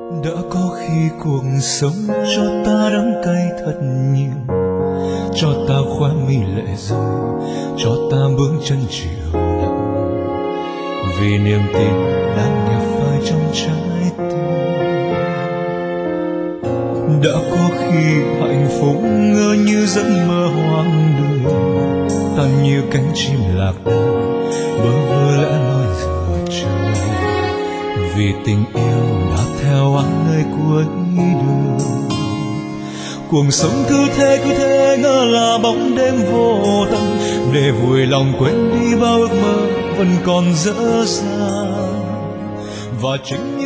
Đã có khi cuộc sống cho ta đắng cay thật nhiều, cho ta khóe mi lệ rơi, cho ta bước chân chiều lặng, vì niềm tin đang nhạt phai trong trái tim. Đã có khi hạnh phúc ngỡ như giấc mơ hoang đường, tan như cánh chim lạc đàn, bơ vơ lẽ loi giờ trời, vì tình yêu đã theo anh nơi cuối đường. Cuộc sống cứ thế ngỡ là bóng đêm vô tận, để vùi lòng quên đi bao ước mơ vẫn còn dở dang, và chính